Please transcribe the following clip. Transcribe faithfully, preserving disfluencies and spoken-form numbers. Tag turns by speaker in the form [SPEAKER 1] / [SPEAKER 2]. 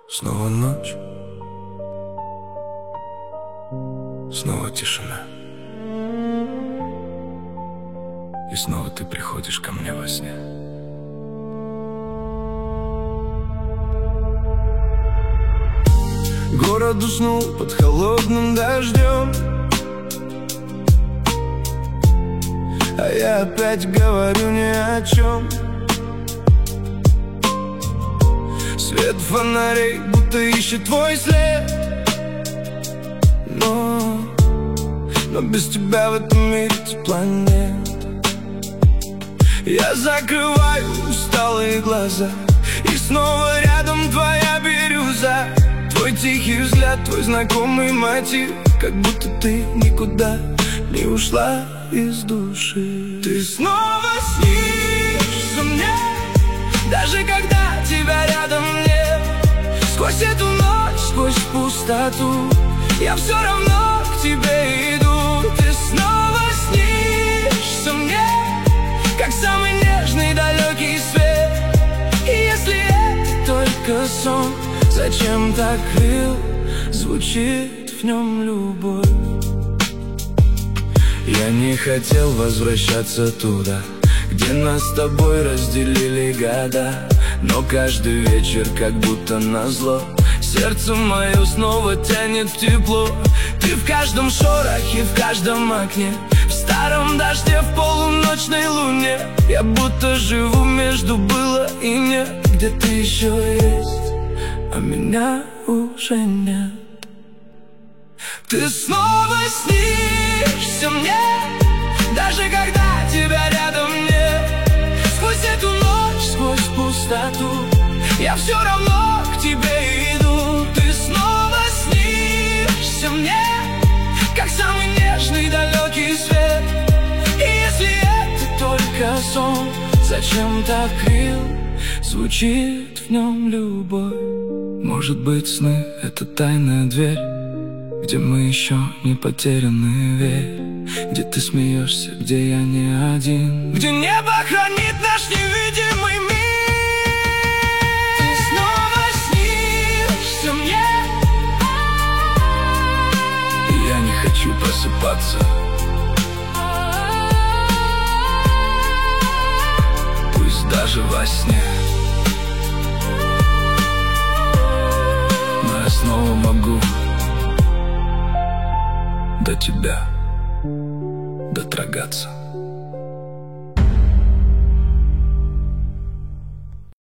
[SPEAKER 1] Снова ночь, снова тишина, и снова ты приходишь ко мне во сне. Город уснул под холодным дождем, а я опять говорю ни о чем. Свет фонарей будто ищет твой след, но, но без тебя в этом мире тепла нет. Я закрываю усталые глаза, и снова рядом твоя бирюза. Твой тихий взгляд, твой знакомый мотив, как будто ты никуда не ушла из души. Ты снова снишься мне, даже когда тебя рядом нет. Сквозь эту ночь, сквозь пустоту, я все равно к тебе иду. Ты снова снишься мне, как самый нежный далекий свет. И если это только сон, зачем так крыл, звучит в нем любовь. Я не хотел возвращаться туда, где нас с тобой разделили года, но каждый вечер, как будто назло, сердце мое снова тянет в тепло. Ты в каждом шорохе, в каждом окне, в старом дожде, в полуночной луне. Я будто живу между было и нет, где ты еще есть, а меня уже нет. Ты снова снишься мне, даже когда тебя рядом нет. Сквозь эту ночь, сквозь пустоту, я все равно к тебе иду. Ты снова снишься мне, как самый нежный далекий свет. И если это только сон, зачем так крил, звучит в нем любовь. Может быть, сны — это тайная дверь, где мы еще не потеряны, верь. Где ты смеешься, где я не один, где небо хранит наш невидимый мир. Ты снова снишься мне, и я не хочу просыпаться. Пусть даже во сне, но я снова могу до тебя дотрагаться.